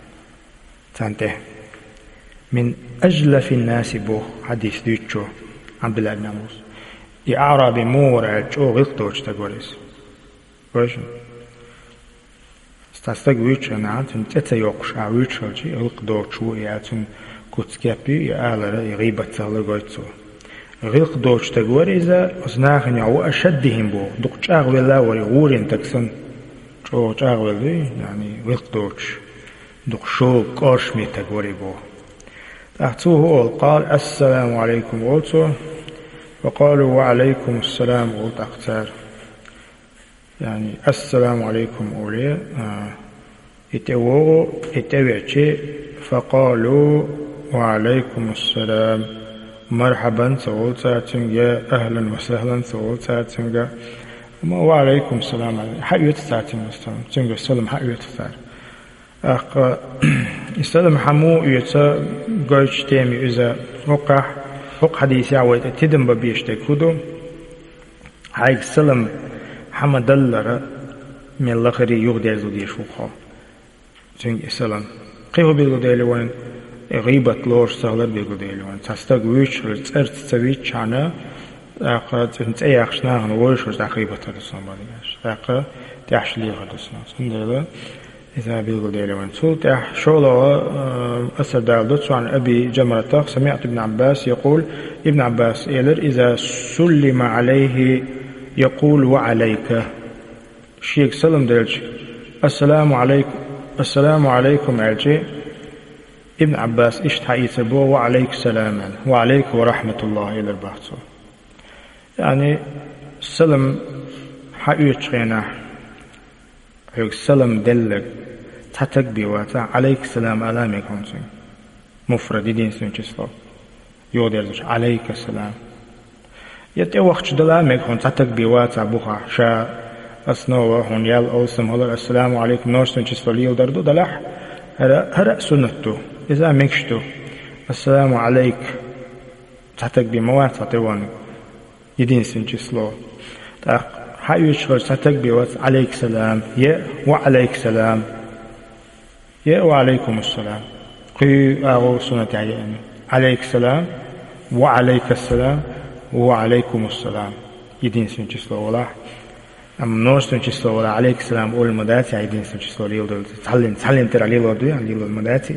[SPEAKER 1] تنتهي من أجلف الناس بو حديث ديتشو عبد الله بن عمرو يا أعرابي مور جو غلطوش تقوليس وش استستقويتش أنا تنتهي يوقش عويتش هالشي غلطوش وياتن كتكابي يا آلرا يغيبة تغلق ويتسو غلق دوش تقوري إذا أصناخن يعو أشدهم بو دوك تشاغ ولا وري غورين تكسن شو تشاغ ولا يعني غلق دوش دوك شو قرشمي تقوري بو تحتوه قال السلام عليكم قلتو وقالوا وعليكم السلام قلت أختار يعني السلام عليكم أولي اتوغو اتوعتي فقالوا وعليكم السلام مرحبا سؤال ساتنجا أهلا وسهلا سؤال ساتنجا وعليكم السلام حقيقة ساتنجا تنجا السلام حقيقة ساتنجا أخ السلام حمو يتا قايش تيمي إذا وقع وقع حديث عويت تدم ببيشتك كدو هاي السلام حمد الله من الله خيري يغدي زودي شوخا تنجا السلام قيهو بيلغو ديلي وين غيبة لورش سهلر بيلغو ديلي وين تستاق ويش رتسر تسويش عنا اقا تنتأي اخشناغن ويش رتسا غيبة ترسان باديش اقا تحش ليغا ترسان سنديلا إذا بيلغو ديلي وين سول تح شولا أسر دالدوتس عن أبي جمرة سمعت ابن عباس يقول ابن عباس إيلر إذا سلم عليه يقول وعليك شيك سلم ديلش السلام عليكم السلام عليكم ألجي ابن عباس اشتحي سبو وعليك سلاما وعليك ورحمة الله إلى البحث يعني السلام حقيقة غينا السلام دلك تحتك بيواتا عليك سلام ألامك هونسين مفرد دين سنجسلو يوديرزش عليك السلام يت وقت دلا مك هون تتك بيوات أبوها شا أصنوا هون يال أوسم هلا السلام عليكم نورسن تشتوليو دردو دلح هرا هرا سنتو إذا مكشتو السلام عليك تتك بموات تتوان يدين سنجسلو تا حيوش خرج تتك بيوات عليك سلام يا وعليك سلام يا وعليكم السلام قي أغو سنة يعني عليك سلام وعليك السلام وعليكم السلام يدين سنجسلو ولا أم نور سنجسلو ولا عليك السلام أول المداتي يدين سنجسلو ليو دل تعلم تعلم ترى ليو دل يعني ليو المداتي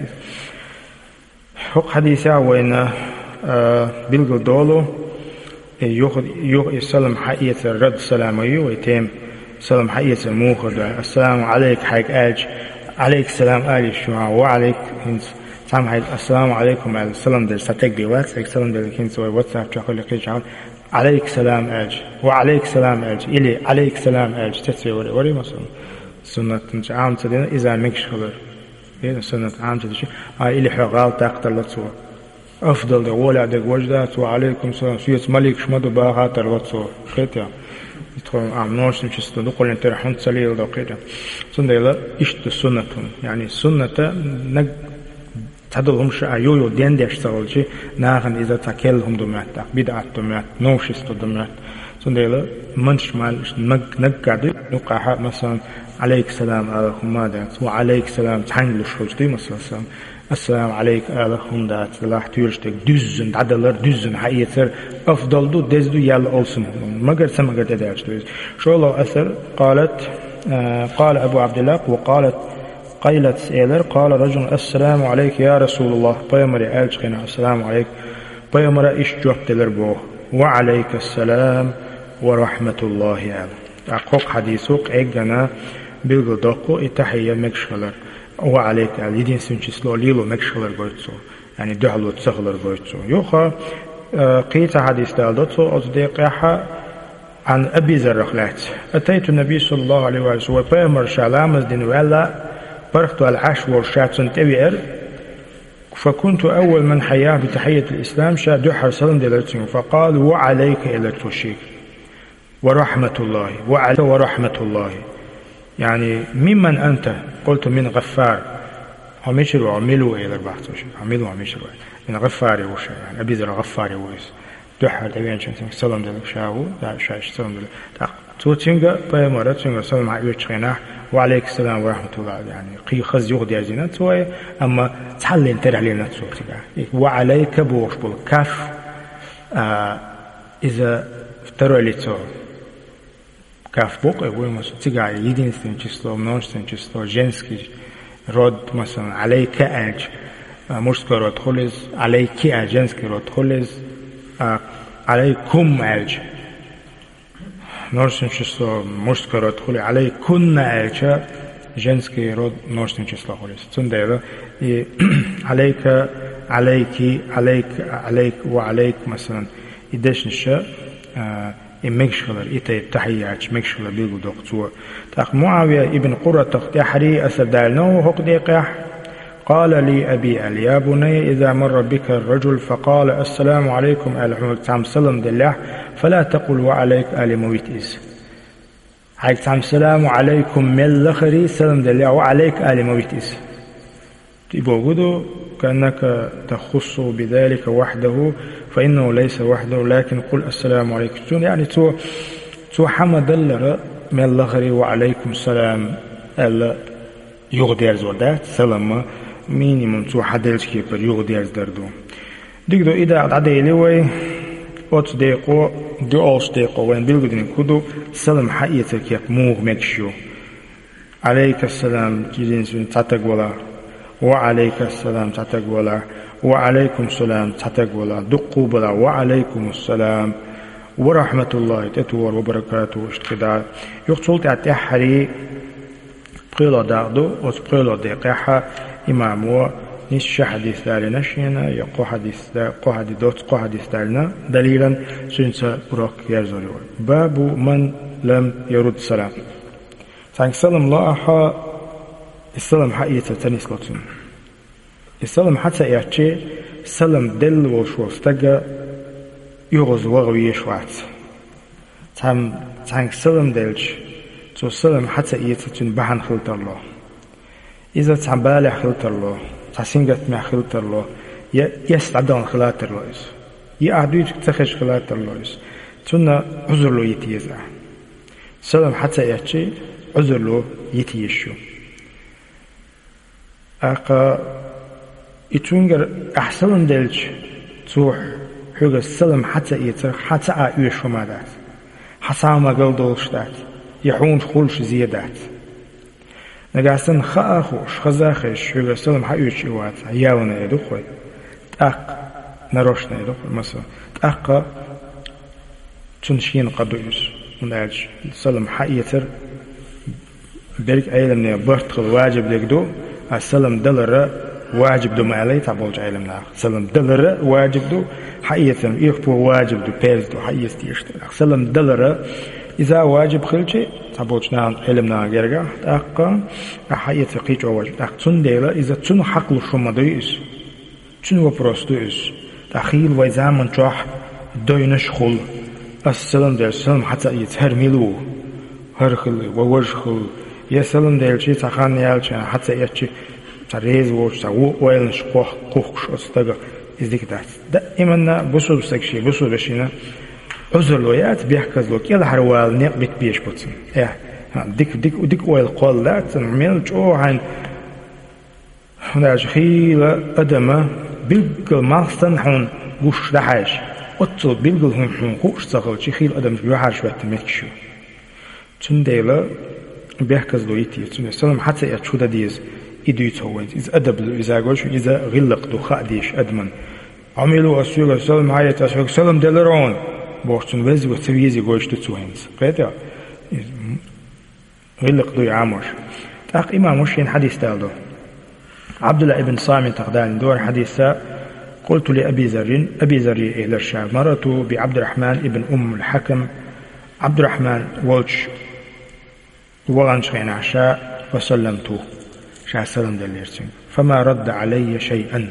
[SPEAKER 1] حق حديثة وين بيلقوا دولو يأخذ يأخذ السلام حقيقة الرد سلام أيوه يتم سلام حقيقة الموخذ السلام عليك حق أج عليك السلام آلي شوها وعليك هنس سلام حق السلام عليكم السلام دل ستك بواتس السلام دل هنس واتساب تقول لك إيش عليك سلام أج وعليك سلام أج إلي عليك سلام أج تسوي وري وري مثلا سنة عام تدين إذا مكش خبر إيه سنة عام تدين آه إلي حقال تقتل لتصور أفضل ده ولا ده وجدات وعليكم السلام سيد ملك شمدو باها ترغتصور خيتيا يدخل عم نورس نشستو نقول انت رح نتسليل ده قيتا سنة لا إشت السنة يعني السنة نج تدلهم شيء يويو دين ديش سوالشي ناخن إذا تكلهم دمات بدعة دمات نوشست دمات سنة لا منش مال نج نج قاعد نقاها مثلا عليك سلام عليكم ماذا وعليك سلام تحنلش خجدي مثلا السلام عليك ألهم دات الله تيرشتك دزن عدلر دزن حقيقة أفضل دو دزدو يال أولسم مگر سمگر تدارش دوز شو الله أثر قالت آه قال أبو عبد الله وقالت قيلت سئلر قال رجل السلام عليك يا رسول الله بيمر ألشقنا السلام عليك بيمر إيش جواب تلربوه وعليك السلام ورحمة الله عليه أقوق حديثك إجنا بالغداقو إتحية مكشلر وعليك اليدين سنجسلو ليلو مكشلر بوتسو يعني دهلو تسخلر بوتسو يوخا قيت حديث دالدوتسو أصدقائها عن أبي ذر خلات أتيت النبي صلى الله عليه وسلم وبيمر شالامز دين ولا برخت العش ورشاتن تبير فكنت أول من حياه بتحية الإسلام شا دحر سلم دلتين فقال وعليك إلى التوشيك ورحمة الله وعليك ورحمة الله يعني ممن أنت قلت من غفار هميشروا عملوا إلى البحث وشي عملوا هميشروا من غفار وشي يعني أبي ذر غفار ويس دحر تبين شنو سلم دلك شاو دا شاش سلم دلك تو تينغا بيمرة تينغا سلم عيوتشينا وعليك السلام ورحمة الله يعني قي خز يغدي أجينا توي أما تحلين ترى علينا تصورتك وعليك بوش بول كاف آه إذا افتروا لي تو كاف بوق يقول مثلا تيجي يدين سنجسلو منوش سنجسلو جنسكي رد مثلا عليك أج مشتكى رد خلص عليك أج جنسكي رد خلص عليكم أج نورسن چسلو مشتكى رد خلص عليكن أج جنسكي رد نورسن چسلو خلص تندير عليك عليك عليك عليك وعليك مثلا يدش نشأ مكشغلر إتى تحياتش مكشغلر بيجو دكتور تأخ معاوية ابن قرة تختحري أسدالناه هقديقح قال لي أبي يا بني إذا مر بك الرجل فقال السلام عليكم آل محمد تعم سلم دلله فلا تقل وعليك آل مويتئس حيث تعم سلام عليكم من لخري سلم دلله وعليك آل مويتئس تبوغدو كأنك تخص بذلك وحده فإنه ليس وحده لكن قل السلام عليكم يعني تو تو حمد الله من الله وعليكم السلام ألا يغدير زودات سلام مينيمم تو حدلش كيبر يغدير دردو ديكدو إذا عدي لوي أوت ديقو دو أوش ديقو وين بيلغدين كدو سلام حقيقتك يب موغ مكشو عليك السلام كيزين سوين تاتق ولا وعليك السلام تاتق ولا وعليكم السلام تاتق ولا دقوا بلا وعليكم السلام ورحمة الله تتور وبركاته اشتكدا يقصول تعتحري قيلة داغدو وسقيلة ديقيحة إمامو نش حديث داري نشينا يقو حديث قو حديث دوت قو حديث دارنا دليلا سنسا براك يرزوري باب من لم يرد السلام تانك سلام الله السلام حقيقة تنس لطن السلام حتى يحكي سلام دل وشو استجا يغز وغوي شوات تام تانك سلم دلش تو سلم حتى يتتون بحن خلط الله إذا تام بالح خلط الله تسينجت مع خلط الله يستعدون خلات الله يعدوك تخش خلات الله تنا عذر له يتيزع سلم حتى يأتي عذر له يتيشو أقا يتونجر أحسن دلش توح حوغ السلم حتى يتر حتى أعيش ومادات حتى ما قلدوش دات يحون خلش زيادات نقاسن خاخوش خزاخش حوغ السلم حيوش يوات ياونا يدخل تأق نروشنا يدخل مثلا تأق تنشين قدوش ونالش السلم حيتر برك أيلمنا برتخل واجب لكدو السلم دلر واجب دو معلي تعبولج علمنا سلم دلر واجب دو حقيقة يخبو واجب دو بيرز دو حقيقة يشتغل سلم دلر إذا واجب خلشي تعبولج نعم علمنا جرجع تأقى حقيقة قيج واجب تأق تون ديلا إذا تون حقل شما دويس تون وبروس دويس تأخيل ويزامن جاح دوينش خل السلم دل سلم حتى يتهر ميلو هرخل ووجخل يا سلم دل شيء تخان يالش حتى يتشي تريز وش سو ويلش قح قخش أستجا إزديك ده دائما بسوا بسكشي بسوا بشينا عذر لويات بيحكز لوك يلا حروال نق بيت بيش بتسم إيه ديك ديك ديك ويل قال لا تنعمل جو عن هنا خيل أدمة بيلقى ماستن حون وش دحاش أتصل بيلقى هم حون قوش تقول شيء خيل أدم بيوحش وقت تنديلا بيحكز لويتي تند سلام حتى يشودا ديز إديت هو إذا أدب إذا قولش إذا غلق دخاء ديش أدمن عملوا أسوق سلام هاي تسوق سلام دلرون بوشتن وزي وتويزي قولش تسوينز قيتها غلق دوي عاموش تاق إمام مشين حديث تالدو عبد الله ابن صامي تقدان دور حديثا قلت لأبي ذر أبي ذر إلى الشام مرت بعبد الرحمن ابن أم الحكم عبد الرحمن والش وغنش غين عشاء فسلمته شا سلم دليرتين فما رد علي شيئا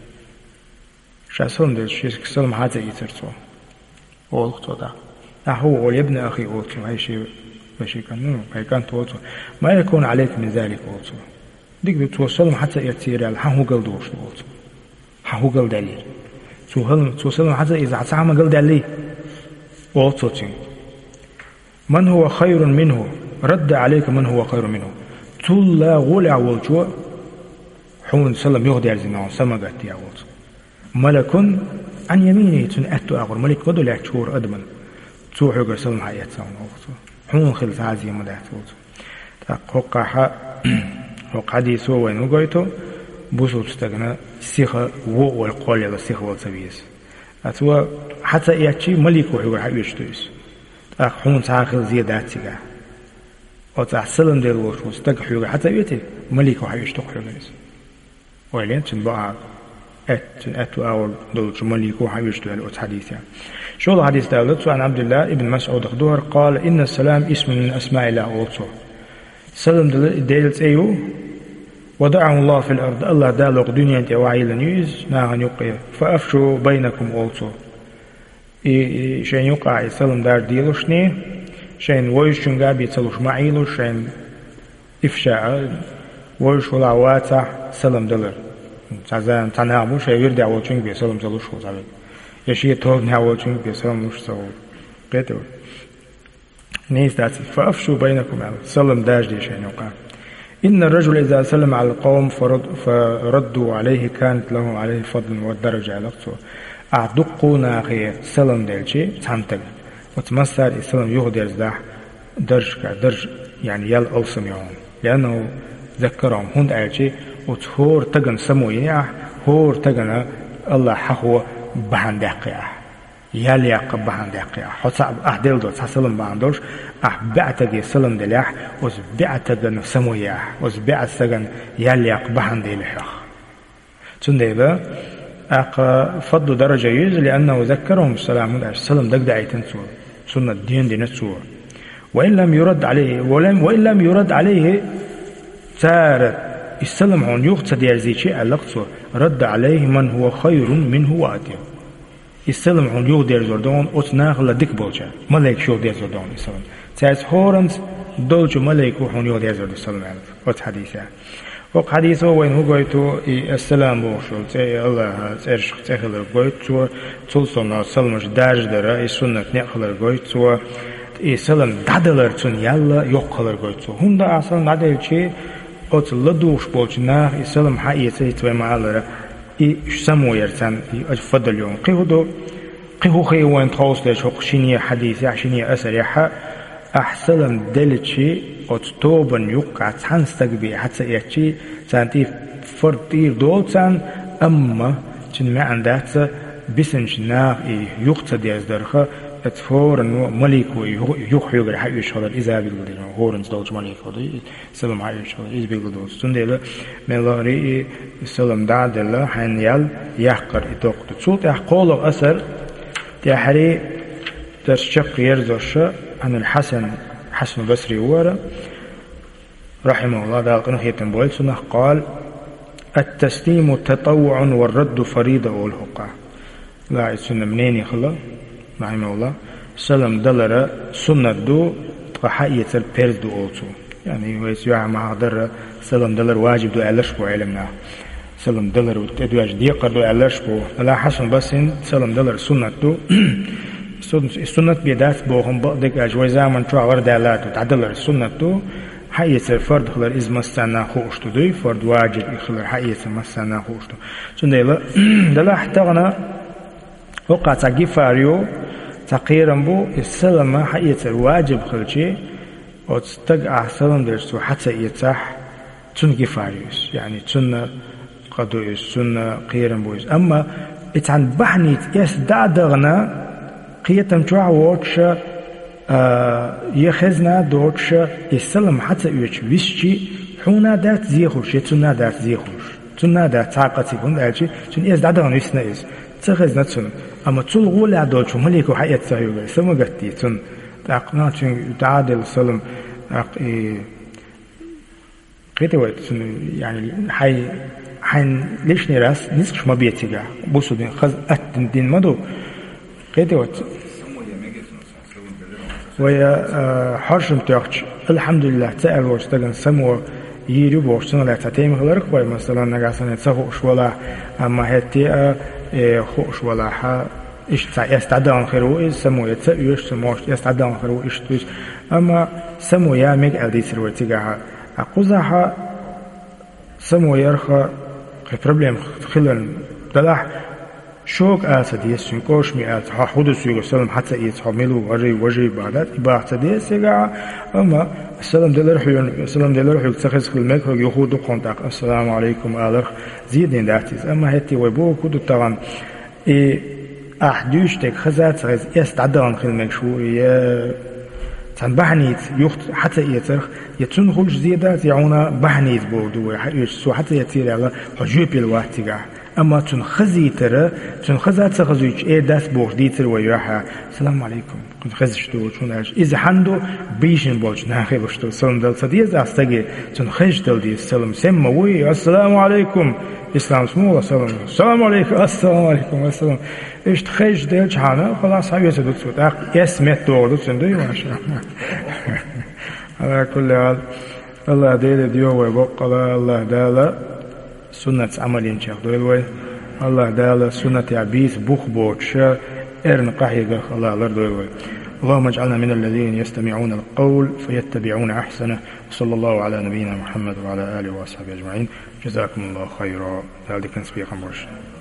[SPEAKER 1] شا سلم دليرتين سلم هذا يترتو أولتو دا أهو أول ابن أخي أولتو هاي شيء بشي كان هاي كان توتو ما يكون عليك من ذلك أولتو ديك بتو سلم حتى يتير على هو قل دوش أولتو هو قل دليل تو هل تو سلم حتى إذا عتعم قل دليل أولتو تين من هو خير منه رد عليك من هو خير منه تول لا غولع والجو حون سلم يهدي عزينا سمقت يا والجو ملك عن يمينه تن أتو أغر ملك قدو لك شور أدمن تو حقر سلم حيات سون والجو حون خلت هذه مدات والجو تقوقع وقع دي سوى وين وقيتو بوسو تستغنى سيخة وو والقول يلا سيخة والسبيس أتوا حتى يأتي ملك وحقر حقيش تويس أخون تاخذ زيادات سجع أو تحصلن دل وش مستقح حتى يأتي ملك وحيش تقحي جالس ويلين تنبع أت أت أول دول ملك وحيش تقول أتحديث يعني شو الحديث ده عن عبد الله ابن مسعود خدوهر قال إن السلام اسم من أسماء الله أوصو سلم دلت أيو وضعه الله في الأرض الله دالوق دنيا أنت وعيلا نيز ناغن يقيا فأفشوا بينكم أوصو شين يقع سلم دار ديلوشني شين ويش شنقاب يتسلوش معيلو شين إفشاء ويش والعواتا سلم دلر تعزان تنهامو شين يردع وچنك بي سلم سلوش خو تعبير يشي طول نها وچنك بي سلم نوش سلو قيتو نيز داتي فأفشوا بينكم سلم داج دي شين يقع إن الرجل إذا سلم على القوم فرد فردوا عليه كانت لهم عليه فضل والدرجة على أقصى أعدقوا ناقية سلم دلشي تامتق وتمثل السلم يهدر زاح درج كدرج يعني يل ألسم يوم لأنه ذكرهم هند ألشي وتهور تجن سمويني هور تجن الله حقه بحن دقيقة يل يقب بحن دقيقة حتى أحدل دوت سلم باندوش أح بعتجي سلم دليح وزبعتجن سمويه وزبعت سجن يل يقب بحن دليح تنديبه أق فضل درجة يز لأنه ذكرهم السلام عليه السلام دق دعيتن سور سنة الدين دين سور وإن لم يرد عليه ولم وإن لم يرد عليه سار السلام عن يقصد يرزي شيء اللقص رد عليه من هو خير منه وأديه السلام هون يو دير زردون أتناخ لديك بولجا ملاك شو دير زردون السلام تاس هورنز دولج ملاك هون يو دير زردون السلام عليه وت حديثه وق حديثه وين هو قايتو السلام بوشل تي الله ترش تخلر قايتو تولصنا سلمش دارج درا السنة نخلر قايتو السلام دادلر تون يلا يقلر قايتو هم دا أصلا دادل شيء أت لدوش بولجنا السلام حقيقة تبي معلره إي سمو يرتن أفضل يوم قهدو قهو خي وين تواصل شوق شينية حديث شينية أثر يح أحسن دلتشي أتوبا يقع تنستقبي حتى يحكي تانتي فرطير دولتان أما تن ما عندها بسنج ناق يقتدي أزدرخه اتفور انه ملك ويخ يقر حق يشغل اذا بيقول هورنز دوج ملك ودي سلام حق يشغل اذا بيقول دوج سندله ملاري سلام دعد الله حين يل يحقر اتوقت صوت يقول اثر تحري تشق يرزش عن الحسن حسن البصري ورا رحمه الله ده قناه يتنبول سنه قال التسليم تطوع والرد فريضه والحقه لا سنه منين يخلى رحمه الله سلام دلرا سنة دو تقحية البرز دو أولتو يعني ويسيوع مع در سلام دلر واجب دو ألش بو علمنا سلام دلر وتدواج ديقر دو ألش بو لا حسن بسين سلام دلر سنة دو سنة بيدات بو هم بقدك أجوي زمن شو عور دلات وتعدلر سنة دو حقية الفرد خلر إز مسنا خوشتو دوي فرد واجب يخلر حقية مسنا خوشتو سندلا دلا احتغنا وقع تجفاريو تقيرا بو السلام حقيقة الواجب خلشي وتستقع سلام درسو حتى يتاح تن جفاريوس يعني تن قدويس تن قيرا بويس أما اتعن بحنيت يسدعدغنا قيتم تشوع ووتش آه يخزنا دوتش السلام حتى يوش ويشي حونا دات زيخوش يتنا دات زيخوش تنا دات تعقتي بون دالشي تن يسدعدغنا ويسنا إز تخزنا تن أما تول غولة دولشو مليكو حقيقة سهيوغا سمو قتي تن تاقنا تن تعادل سلم قيتي وقت يعني حي حين ليش نراس نسقش ما بيتيجا بوسو دين خز أتن دين مدو قيتي وقت ويا حرشم تيقش الحمد لله تأل واشتغن سمو يريو بوشتنا لا تتيم غلرك باي مثلا نقاسنا تسخوش ولا أما هتي خوش ولا ح إيش يستعدان خيرو إيش سمو يتسويش سموش يستعدان خيرو إيش تويش أما سمو يامك أديسر وتجاه أقوزها سمو يرخى كبربلم خلال دلح شوك آسد يسون كوش مئات حدث يقول سلام حتى يتحملوا وجي وجي بعدات إباحة ديس يجا أما السلام دلر حيون السلام دلر حيون تخذ خل ملك يخوض قنطق السلام عليكم آلخ زيدين داتيز أما هتي ويبو كودو طبعا إيه أحدوش تك خزات خز يستعدان خل ملك شو ي تن بحنيت يخت حتى يترخ يتون خلش زيادات يعونا بحنيت بودو سو حتى يتير على حجوب الوقت جا أما تون خزي ترى تون خزات سخزويش إيه داس بوش ديتر وياها السلام عليكم كنت خزش تو تون عاش إذا حندو بيشن بوش ناخي بوش تو سلام دل صديز أستجي تون خش دل دي السلام سمى وي السلام عليكم إسلام سمو السلام السلام عليكم السلام عليكم السلام إيش تخش دل شحنا خلاص هاي يسدود سود أخ يسمت تو دود سندي ماشي على كل حال الله ديل ديو ويبقى الله دالا سنة عملين شيخ دويلوي الله دالا سنة عبيث بوخ بوتش إرن قحيقة الله لر دويلوي اللهم اجعلنا من الذين يستمعون القول فيتبعون أحسنه صلى الله على نبينا محمد وعلى آله وصحبه أجمعين جزاكم الله خيرا ذلك نسبيكم برشا